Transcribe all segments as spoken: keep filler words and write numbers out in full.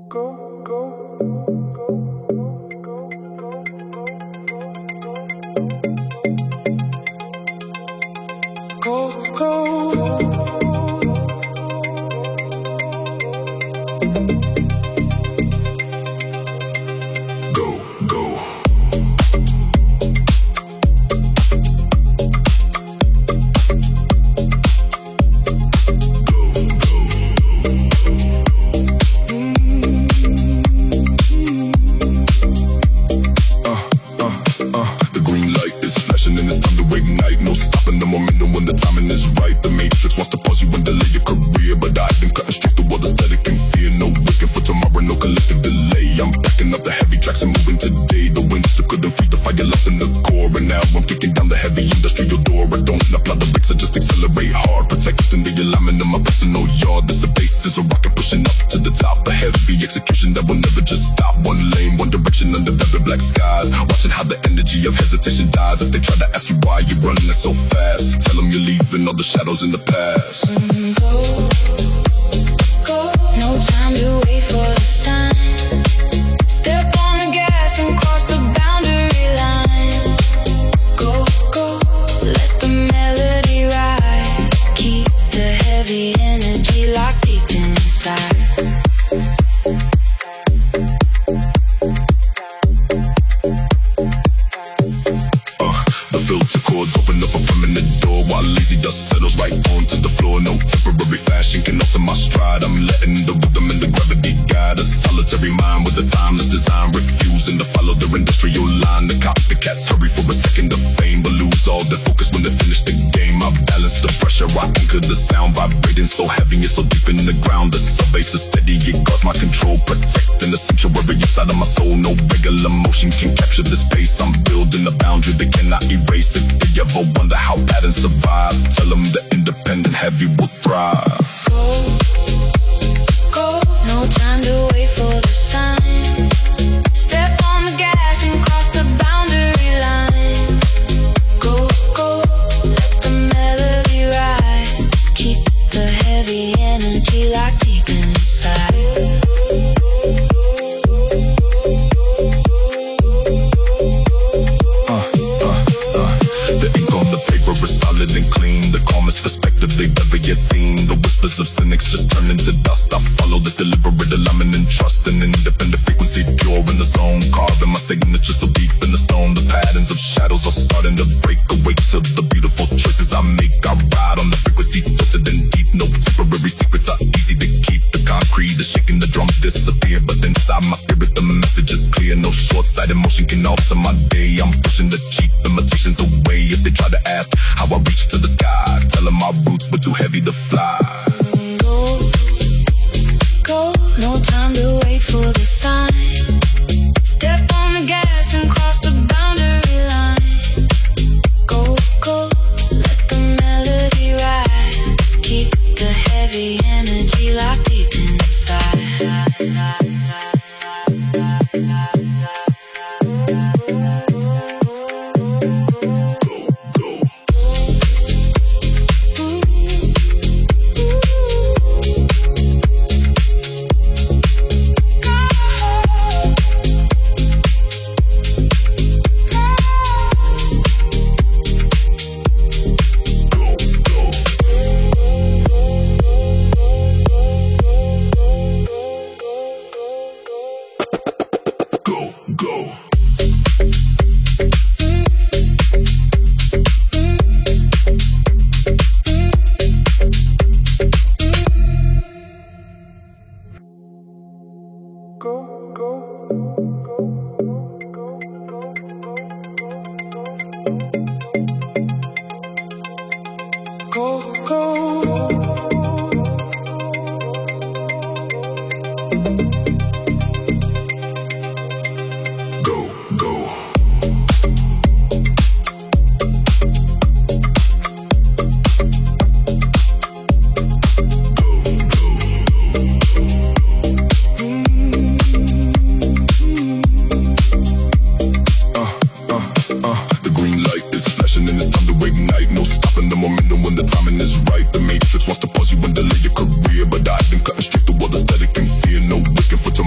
Wants to pause you and delay your career, but I've been cutting straight through all the static and fear. No wicked for tomorrow.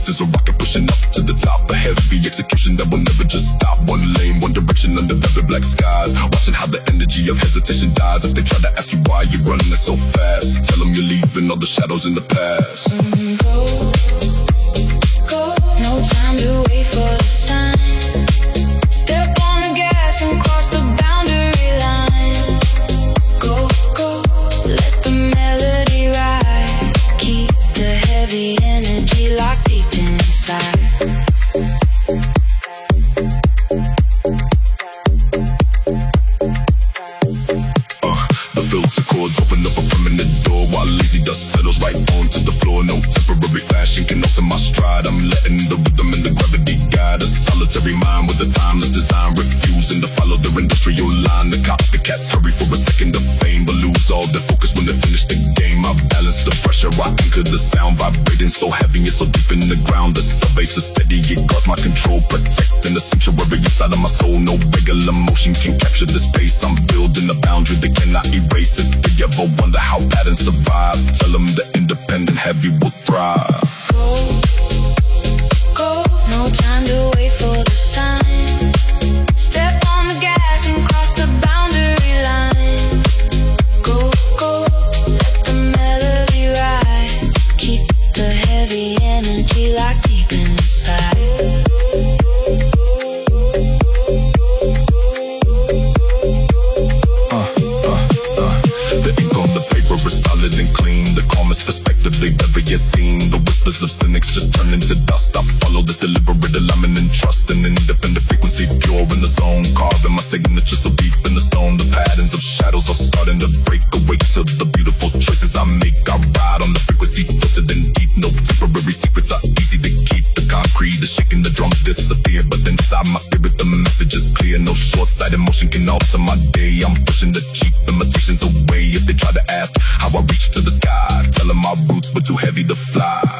is a rocket pushing up to the top. A heavy execution that will never just stop. One lane, one direction under very black skies. Watching how the energy of hesitation dies. If they try to ask you why you're running it so fast, tell them you're leaving all the shadows in the past. Mm, go, go, no time to wait for the sign. Step on the gas and cross the boundary line. Go, go, let the melody ride. Keep the heavy energy locked deep inside. Open up a permanent door while lazy dust settles right onto the floor. No temporary fashion can alter my stride. I'm letting the rhythm and the gravity guide. A solitary mind with a timeless design, refusing to follow their industrial line. The copycats hurry for a second of fame, but lose all their focus when they finish the game. I balance the pressure, I anchor the sound, vibrating so heavy and so deep in the ground. The sub-bass is steady, it guards my control, protecting the sanctuary inside of my soul. No regular motion can capture the space. I'm building a boundary they cannot erase. If they ever wonder how patterns survive, tell them the independent heavy will thrive. Go, go, no time to wait for the sign. Step on the gas and cross the boundary line. Go, go, let the melody ride. Keep the heavy energy locked deep inside. Solid and clean, the calmest perspective they've ever yet seen. The whispers of cynics just turn into dust. I follow this deliberate alignment and trust. An independent frequency, pure in the zone. Carving my signature so deep in the stone. The patterns of shadows are starting to break away to the beautiful choices I make. I ride on the frequency, filtered and deep. No temporary secrets are easy to keep. The concrete, the shaking, the drums disappear, but inside my spirit the message is clear. No short-sighted motion can alter my day. I'm pushing the cheap imitations away. If they try to ask how I reach to the sky, tell them my roots were too heavy to fly.